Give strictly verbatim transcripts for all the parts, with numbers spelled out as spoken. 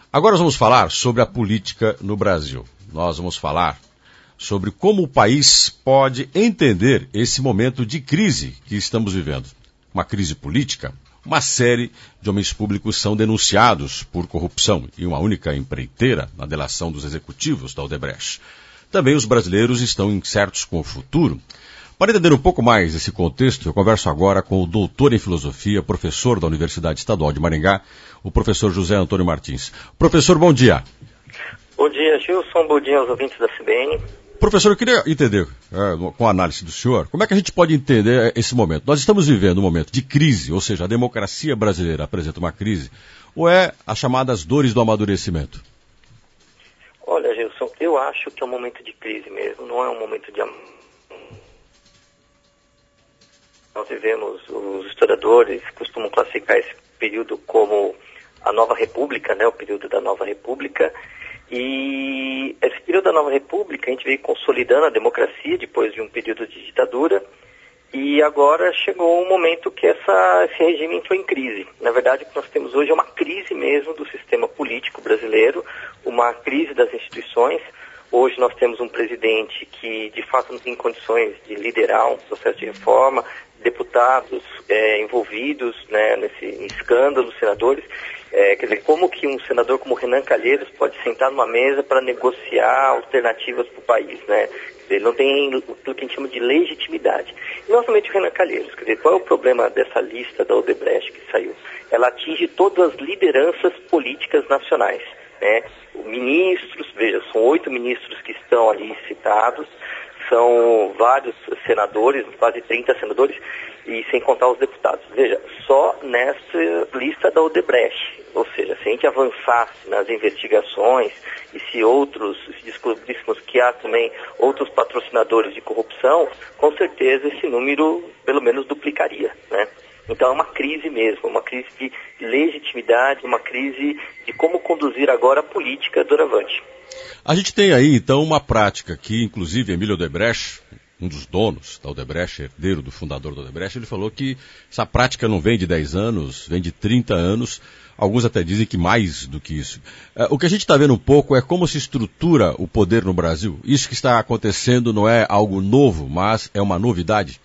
Agora nós vamos falar sobre a política no Brasil. Nós vamos falar sobre como o país pode entender esse momento de crise que estamos vivendo. Uma crise política. Uma série de homens públicos são denunciados por corrupção e uma única empreiteira na delação dos executivos da Odebrecht. Também os brasileiros estão incertos com o futuro. Para entender um pouco mais esse contexto, eu converso agora com o doutor em filosofia, professor da Universidade Estadual de Maringá, o professor José Antônio Martins. Professor, bom dia. Bom dia, Gilson. Bom dia aos ouvintes da C B N. Professor, eu queria entender, é, com a análise do senhor, como é que a gente pode entender esse momento? Nós estamos vivendo um momento de crise, ou seja, a democracia brasileira apresenta uma crise, ou é as chamadas dores do amadurecimento? Olha, Gilson, eu acho que é um momento de crise mesmo, não é um momento de... Nós vivemos, os historiadores costumam classificar esse período como a Nova República, né, o período da Nova República. E esse período da Nova República, a gente veio consolidando a democracia depois de um período de ditadura, e agora chegou um momento que essa, esse regime entrou em crise. Na verdade, o que nós temos hoje é uma crise mesmo do sistema político brasileiro, uma crise das instituições. Hoje nós temos um presidente que, de fato, não tem condições de liderar um processo de reforma, deputados é, envolvidos, né, nesse escândalo, senadores. É, quer dizer, como que um senador como Renan Calheiros pode sentar numa mesa para negociar alternativas para o país, né? Ele não tem o que a gente chama de legitimidade. E não somente o Renan Calheiros, quer dizer, qual é o problema dessa lista da Odebrecht que saiu? Ela atinge todas as lideranças políticas nacionais, né? Ministros, veja, são oito ministros que estão ali citados, são vários senadores, quase trinta senadores, e sem contar os deputados. Veja, só nessa lista da Odebrecht, ou seja, se a gente avançasse nas investigações e se outros, se descobríssemos que há também outros patrocinadores de corrupção, com certeza esse número pelo menos duplicaria, né? Então é uma crise mesmo, uma crise de legitimidade, uma crise de como conduzir agora a política doravante. A gente tem aí, então, uma prática que, inclusive, Emílio Odebrecht, um dos donos da Odebrecht, herdeiro do fundador da Odebrecht, ele falou que essa prática não vem de dez anos, vem de trinta anos, alguns até dizem que mais do que isso. O que a gente está vendo um pouco é como se estrutura o poder no Brasil. Isso que está acontecendo não é algo novo, mas é uma novidade.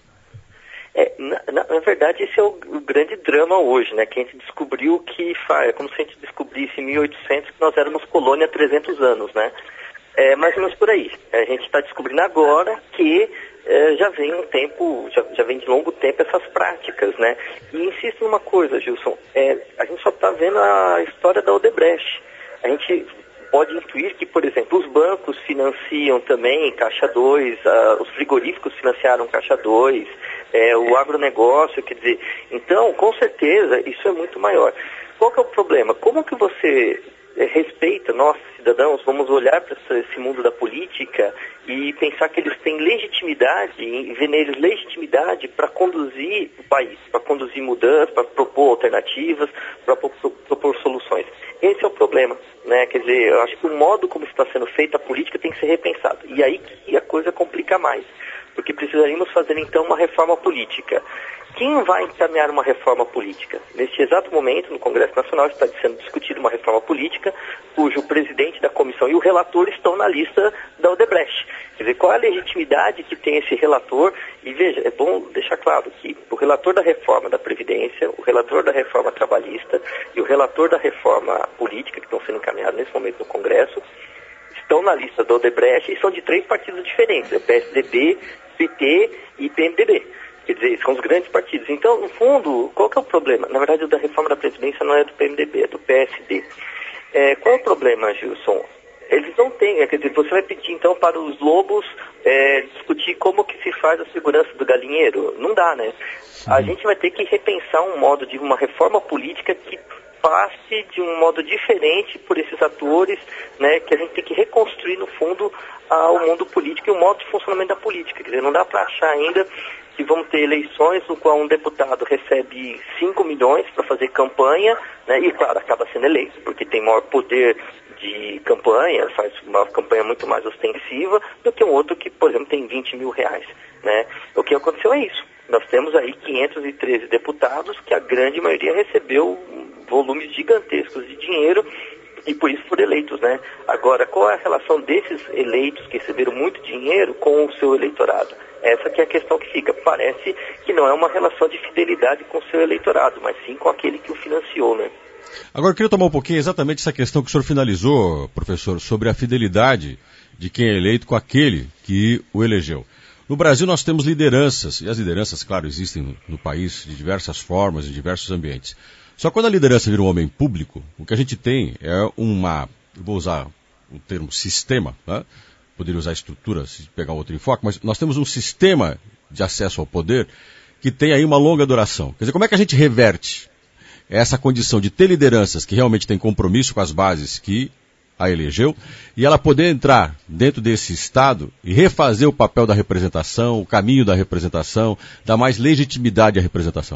É, na, na, na verdade, esse é o, o grande drama hoje, né? Que a gente descobriu que faz, é como se a gente descobrisse em mil e oitocentos que nós éramos colônia há trezentos anos, né? É mais ou menos por aí. A gente está descobrindo agora que é, já vem um tempo, já, já vem de longo tempo essas práticas, né? E insisto numa coisa, Gilson, é, a gente só está vendo a história da Odebrecht. A gente pode intuir que, por exemplo, os bancos financiam também Caixa dois, uh, os frigoríficos financiaram Caixa dois, é, o agronegócio, quer dizer, então, com certeza, isso é muito maior. Qual que é o problema? Como que você é, respeita, nós, cidadãos, vamos olhar para esse mundo da política e pensar que eles têm legitimidade, e ver neles legitimidade para conduzir o país, para conduzir mudanças, para propor alternativas, para propor soluções. Esse é o problema, né? Quer dizer, eu acho que o modo como está sendo feita a política tem que ser repensado. E aí que a coisa complica mais, porque precisaríamos fazer então uma reforma política. Quem vai encaminhar uma reforma política? Neste exato momento, no Congresso Nacional, está sendo discutida uma reforma política, cujo presidente da comissão e o relator estão na lista da Odebrecht. Quer dizer, qual é a legitimidade que tem esse relator? E veja, é bom deixar claro que o relator da reforma da Previdência, o relator da reforma trabalhista e o relator da reforma política, que estão sendo encaminhados nesse momento no Congresso, estão na lista da Odebrecht e são de três partidos diferentes, é P S D B, P T e P M D B. Quer dizer, são os grandes partidos. Então, no fundo, qual que é o problema? Na verdade, o da reforma da Previdência não é do P M D B, é do P S D. É, qual é o problema, Gilson? Eles não têm, quer dizer, você vai pedir então para os lobos é, discutir como que se faz a segurança do galinheiro? Não dá, né? A gente vai ter que repensar um modo de uma reforma política que passe de um modo diferente por esses atores, né, que a gente tem que reconstruir no fundo ah, o mundo político e o modo de funcionamento da política. Quer dizer, não dá para achar ainda que vamos ter eleições no qual um deputado recebe cinco milhões para fazer campanha, né, e claro, acaba sendo eleito, porque tem maior poder de campanha, faz uma campanha muito mais ostensiva do que um outro que, por exemplo, tem vinte mil reais, né? O que aconteceu é isso. Nós temos aí quinhentos e treze deputados que a grande maioria recebeu volumes gigantescos de dinheiro e por isso foram eleitos, né? Agora, qual é a relação desses eleitos que receberam muito dinheiro com o seu eleitorado? Essa que é a questão que fica. Parece que não é uma relação de fidelidade com o seu eleitorado, mas sim com aquele que o financiou, né? Agora, eu queria tomar um pouquinho exatamente essa questão que o senhor finalizou, professor, sobre a fidelidade de quem é eleito com aquele que o elegeu. No Brasil nós temos lideranças, e as lideranças, claro, existem no, no país de diversas formas, em diversos ambientes. Só quando a liderança vira um homem público, o que a gente tem é uma, eu vou usar o termo sistema, né? Poderia usar estrutura, se pegar outro enfoque, mas nós temos um sistema de acesso ao poder que tem aí uma longa duração. Quer dizer, como é que a gente reverte essa condição de ter lideranças que realmente têm compromisso com as bases que a elegeu, e ela poder entrar dentro desse Estado e refazer o papel da representação, o caminho da representação, dar mais legitimidade à representação?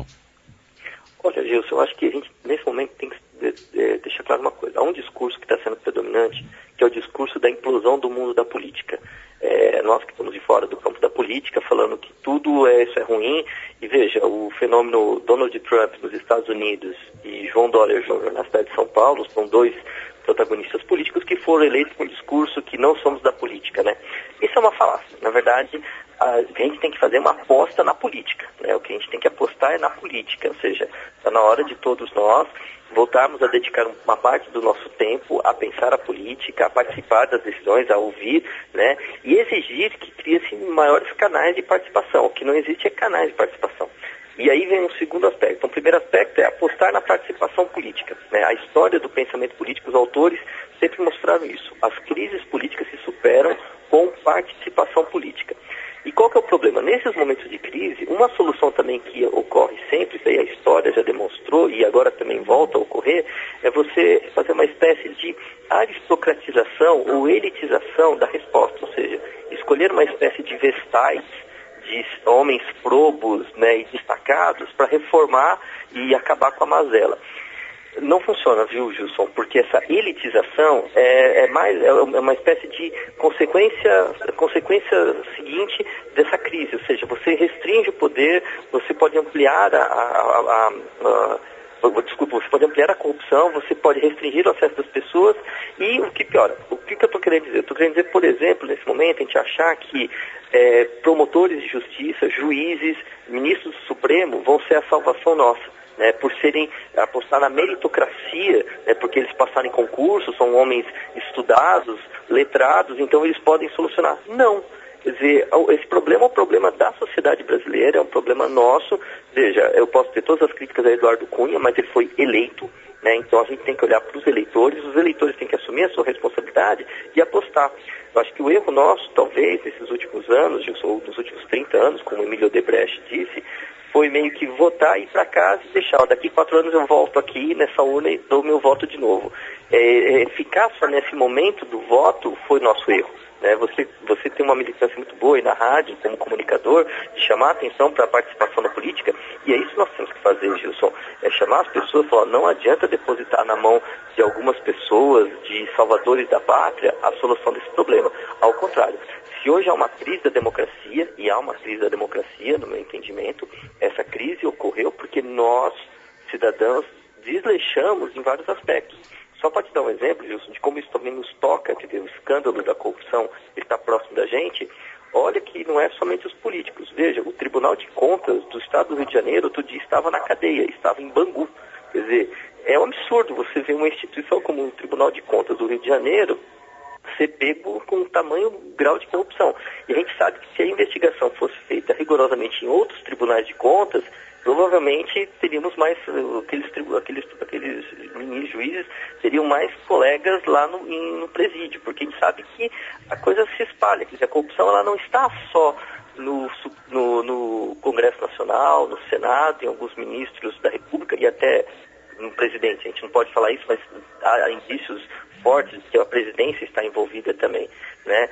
Olha, Gilson, eu acho que a gente, nesse momento, tem que deixar claro uma coisa. Há um discurso que está sendo predominante, que é o discurso da implosão do mundo da política. É, nós que estamos de fora do campo da política, falando que tudo é, isso é ruim, e veja, o fenômeno Donald Trump nos Estados Unidos e João Dória Júnior na cidade de São Paulo, são dois protagonistas políticos que foram eleitos com o discurso que não somos da política, né? Isso é uma falácia. Na verdade, a gente tem que fazer uma aposta na política, né? O que a gente tem que apostar é na política, ou seja, está na hora de todos nós voltarmos a dedicar uma parte do nosso tempo a pensar a política, a participar das decisões, a ouvir, né? E exigir que crie-se maiores canais de participação. O que não existe é canais de participação. E aí vem um segundo aspecto. Então, o primeiro aspecto é apostar na participação política, né? A história do pensamento político, os autores sempre mostraram isso. As crises políticas se superam com participação política. E qual que é o problema? Nesses momentos de crise, uma solução também que ocorre sempre, isso aí a história já demonstrou e agora também volta a ocorrer, é você fazer uma espécie de aristocratização ou elitização da resposta, ou seja, escolher uma espécie de vestais, de homens probos, né, e destacados para reformar e acabar com a mazela. Não funciona, viu, Gilson? Porque essa elitização é, é, mais, é uma espécie de consequência, consequência seguinte dessa crise. Ou seja, você restringe o poder, você pode ampliar a, a, a, a, a desculpa, você pode ampliar a corrupção, você pode restringir o acesso das pessoas e o que piora. O que, que eu estou querendo dizer? Eu estou querendo dizer, por exemplo, nesse momento, a gente achar que é, promotores de justiça, juízes, ministros do Supremo vão ser a salvação nossa. Né, por serem, apostar na meritocracia, né, porque eles passaram em concurso, são homens estudados, letrados, então eles podem solucionar. Não. Quer dizer, esse problema é um problema da sociedade brasileira, é um problema nosso. Veja, eu posso ter todas as críticas a Eduardo Cunha, mas ele foi eleito, né, então a gente tem que olhar para os eleitores, os eleitores têm que assumir a sua responsabilidade e apostar. Eu acho que o erro nosso, talvez, nesses últimos anos, ou nos últimos trinta anos, como o Emílio Odebrecht disse, foi meio que votar, ir para casa e deixar, ó, daqui quatro anos eu volto aqui nessa urna e dou meu voto de novo. É, é, ficar só nesse momento do voto foi nosso erro. Né? Você, você tem uma militância muito boa aí na rádio, como comunicador, de chamar a atenção para a participação na política, e é isso que nós temos que fazer, Gilson, é chamar as pessoas e falar, não adianta depositar na mão de algumas pessoas, de salvadores da pátria, a solução desse problema. Ao contrário, se hoje há uma crise da democracia, e há uma crise da democracia, no meu entendimento, essa crise ocorreu porque nós, cidadãos, desleixamos em vários aspectos. Só para te dar um exemplo, Gilson, de como isso também nos toca, quer dizer, o escândalo da corrupção está próximo da gente, olha que não é somente os políticos. Veja, o Tribunal de Contas do Estado do Rio de Janeiro, outro dia estava na cadeia, estava em Bangu. Quer dizer, é um absurdo você ver uma instituição como o Tribunal de Contas do Rio de Janeiro ser pego com tamanho grau de corrupção. E a gente sabe que se a investigação fosse feita rigorosamente em outros tribunais de contas, provavelmente teríamos mais, aqueles, aqueles, aqueles mini juízes teriam mais colegas lá no, em, no presídio, porque a gente sabe que a coisa se espalha, quer dizer, a corrupção ela não está só no, no, no Congresso Nacional, no Senado, em alguns ministros da República e até no presidente. A gente não pode falar isso, mas há indícios fortes de que a presidência está envolvida também, né?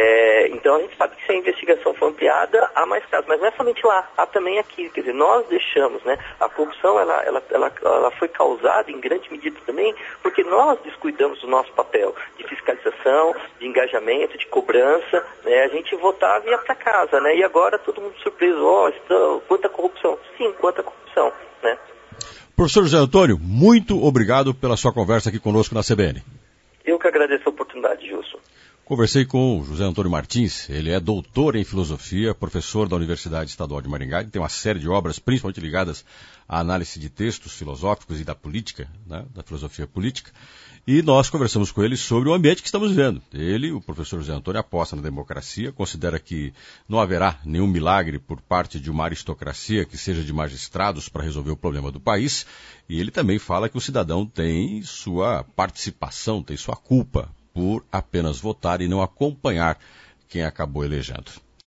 É, então a gente sabe que se a investigação for ampliada, há mais casos, mas não é somente lá, há também aqui, quer dizer, nós deixamos, né? A corrupção, ela, ela, ela, ela foi causada em grande medida também porque nós descuidamos do nosso papel de fiscalização, de engajamento, de cobrança, né? A gente votava e ia para casa, né? E agora todo mundo surpreso, ó, oh, quanta corrupção. Sim, quanta corrupção, né? Professor José Antônio, muito obrigado pela sua conversa aqui conosco na C B N. agradeço a oportunidade, Gilson. Conversei com o José Antônio Martins, ele é doutor em filosofia, professor da Universidade Estadual de Maringá, ele tem uma série de obras, principalmente ligadas à análise de textos filosóficos e da política, né, da filosofia política, e nós conversamos com ele sobre o ambiente que estamos vivendo. Ele, o professor José Antônio, aposta na democracia, considera que não haverá nenhum milagre por parte de uma aristocracia que seja de magistrados para resolver o problema do país, e ele também fala que o cidadão tem sua participação, tem sua culpa por apenas votar e não acompanhar quem acabou elegendo.